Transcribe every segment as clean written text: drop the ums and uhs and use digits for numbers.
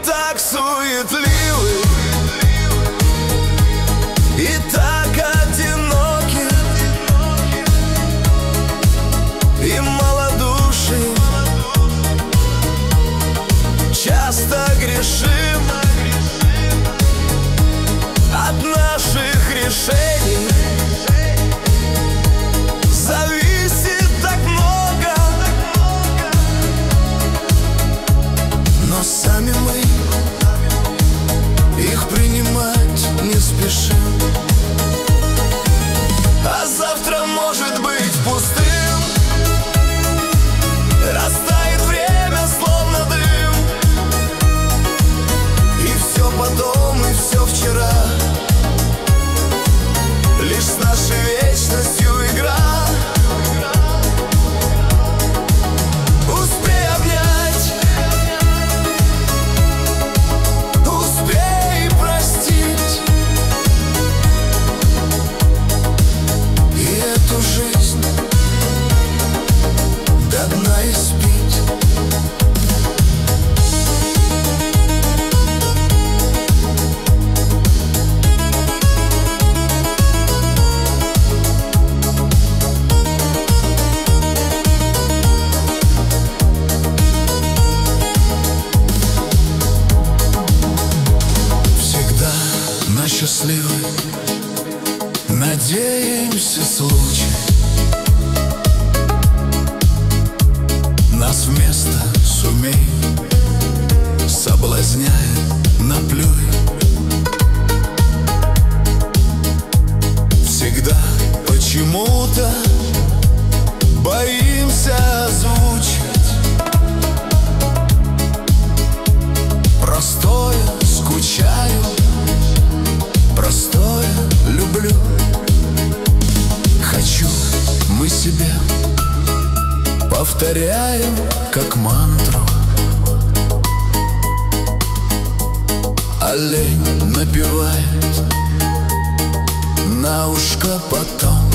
так суетливы, и так одиноки, и малодушны. Часто грешим от наших решений. Зависит так много, но сами мы их принимать не спешим. А завтра может быть пустым, растает время словно дым, и все потом, и все вчера лишь с нашей вечностью игра. Успей обнять, успей простить, и эту жизнь до дна испить. Счастливы, надеемся, случай нас вместо сумей соблазняет, наплюй. Всегда почему-то боимся озвучить простое, скучаю, простое люблю. Хочу, мы себе повторяем как мантру. Олень напевает на ушко потом.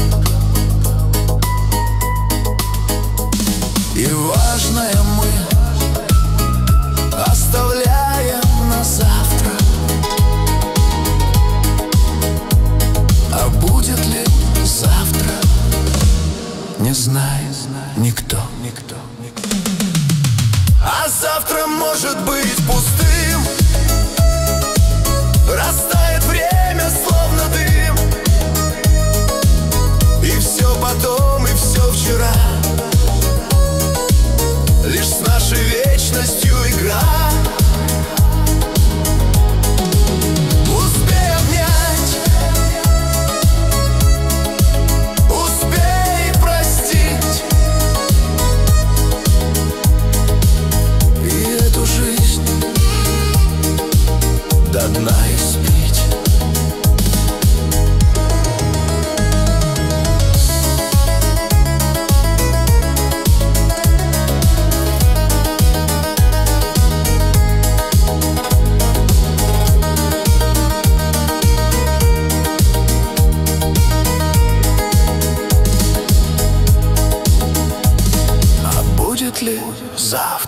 И важное мы оставляем на завтра. А будет ли завтра, не знает никто. А завтра может быть пустым, растает время словно дым, и все потом, и все вчера лишь с нашей вечностью игра. До дна испить. А будет ли завтра?